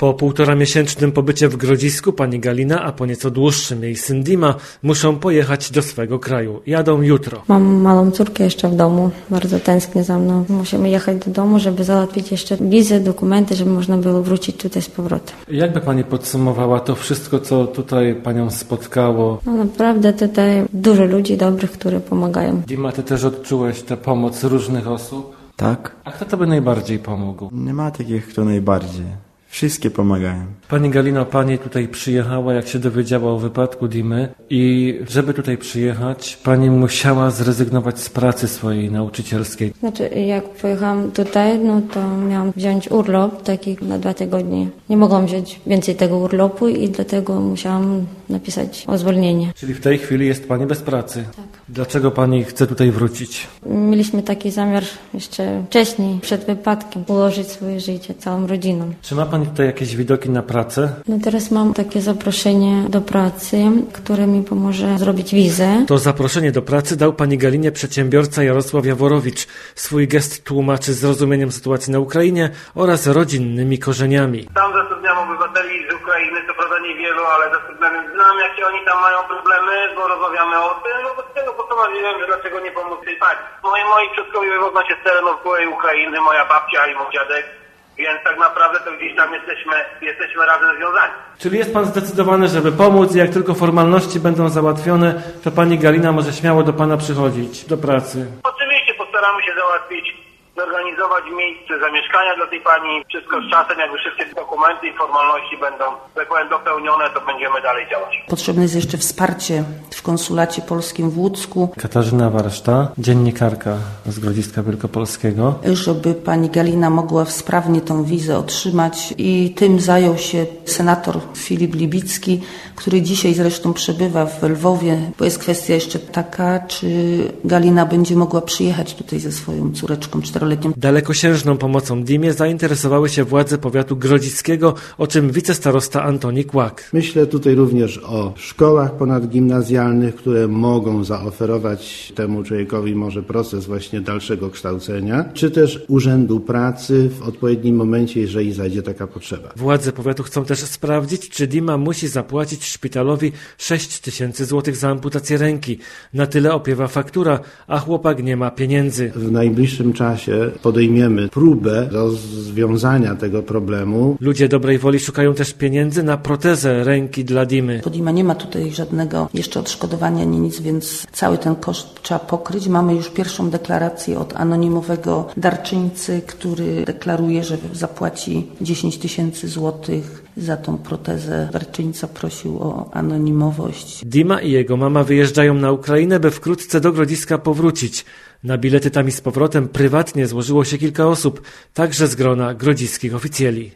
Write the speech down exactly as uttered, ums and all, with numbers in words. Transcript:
Po półtora miesięcznym pobycie w Grodzisku pani Galina, a po nieco dłuższym jej syn Dima muszą pojechać do swego kraju. Jadą jutro. Mam małą córkę jeszcze w domu, bardzo tęsknię za mną. Musimy jechać do domu, żeby załatwić jeszcze wizy, dokumenty, żeby można było wrócić tutaj z powrotem. Jak by pani podsumowała to wszystko, co tutaj panią spotkało? No naprawdę tutaj dużo ludzi dobrych, które pomagają. Dima, ty też odczułeś tę pomoc różnych osób? Tak. A kto tobie najbardziej pomógł? Nie ma takich, kto najbardziej. Wszystkie pomagają. Pani Galino, pani tutaj przyjechała, jak się dowiedziała o wypadku Dimy i żeby tutaj przyjechać, pani musiała zrezygnować z pracy swojej nauczycielskiej. Znaczy, jak pojechałam tutaj, no to miałam wziąć urlop taki na dwa tygodnie. Nie mogłam wziąć więcej tego urlopu i dlatego musiałam napisać o zwolnienie. Czyli w tej chwili jest pani bez pracy. Tak. Dlaczego pani chce tutaj wrócić? Mieliśmy taki zamiar jeszcze wcześniej, przed wypadkiem, ułożyć swoje życie całą rodziną. Czy ma pani tutaj jakieś widoki na pracę? No teraz mam takie zaproszenie do pracy, które mi pomoże zrobić wizę. To zaproszenie do pracy dał pani Galinie przedsiębiorca Jarosław Jaworowicz. Swój gest tłumaczy zrozumieniem sytuacji na Ukrainie oraz rodzinnymi korzeniami. Tam zatrudniam obywateli z Ukrainy, co prawda niewielu, ale zatrudniam, znam jakie oni tam mają problemy, bo rozmawiamy o tym, no bo z tego postanowiłem, że dlaczego nie pomóc tej pani. Moi, moi przodkowie wywodzą się z terenów byłej Ukrainy, moja babcia i mój dziadek. Więc tak naprawdę to gdzieś tam jesteśmy, jesteśmy razem związani. Czyli jest pan zdecydowany, żeby pomóc i jak tylko formalności będą załatwione, to pani Galina może śmiało do pana przychodzić do pracy? Oczywiście postaramy się załatwić, zorganizować miejsce zamieszkania dla tej pani. Wszystko z czasem, jakby wszystkie dokumenty i formalności będą, tak powiem, dopełnione, to będziemy dalej działać. Potrzebne jest jeszcze wsparcie w konsulacie polskim w Łódzku. Katarzyna Warszta, dziennikarka z Grodziska Wielkopolskiego. Żeby pani Galina mogła sprawnie tą wizę otrzymać i tym zajął się senator Filip Libicki, który dzisiaj zresztą przebywa w Lwowie, bo jest kwestia jeszcze taka, czy Galina będzie mogła przyjechać tutaj ze swoją córeczką czteroletnią. Dalekosiężną pomocą Dimie zainteresowały się władze powiatu grodziskiego, o czym wicestarosta Antoni Kłak. Myślę tutaj również o szkołach ponadgimnazjalnych, które mogą zaoferować temu człowiekowi może proces właśnie dalszego kształcenia, czy też urzędu pracy w odpowiednim momencie, jeżeli zajdzie taka potrzeba. Władze powiatu chcą też sprawdzić, czy Dima musi zapłacić szpitalowi sześć tysięcy złotych za amputację ręki. Na tyle opiewa faktura, a chłopak nie ma pieniędzy. W najbliższym czasie podejmiemy próbę rozwiązania tego problemu. Ludzie dobrej woli szukają też pieniędzy na protezę ręki dla Dimy. Bo Dima nie ma tutaj żadnego jeszcze odszkodowania, nie nic, więc cały ten koszt trzeba pokryć. Mamy już pierwszą deklarację od anonimowego darczyńcy, który deklaruje, że zapłaci dziesięć tysięcy złotych za tą protezę. Darczyńca prosił o anonimowość. Dima i jego mama wyjeżdżają na Ukrainę, by wkrótce do Grodziska powrócić. Na bilety tam i z powrotem prywatnie złożyło się kilka osób, także z grona grodziskich oficjeli.